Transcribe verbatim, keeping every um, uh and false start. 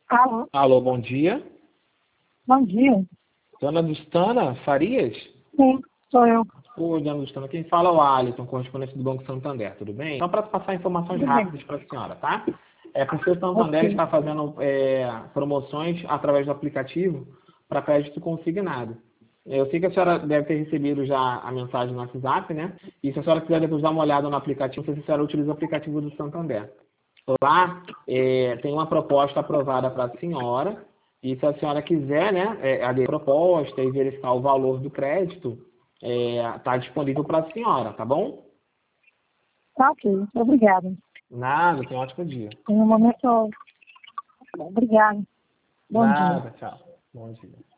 Alô, Alô, bom dia. bom dia. Dona Dustana Farias? Sim, sou eu. Oi, dona Dustana, quem fala é o Alisson, correspondente do Banco Santander, tudo bem? Só para passar informações Tudo bem. rápidas para a senhora, tá? É porque o Santander Ok. está fazendo é, promoções através do aplicativo para crédito consignado. Eu sei que a senhora deve ter recebido já a mensagem no WhatsApp, né? E se a senhora quiser depois dar uma olhada no aplicativo, não sei se a senhora utiliza o aplicativo do Santander. Lá é, tem uma proposta aprovada para a senhora, e se a senhora quiser, né, é, a proposta e verificar o valor do crédito, está disponível para a senhora, tá bom? Tá ok, obrigada. Nada, tenha um ótimo dia. No momento, obrigada. Bom dia. Nada, tchau. Bom dia.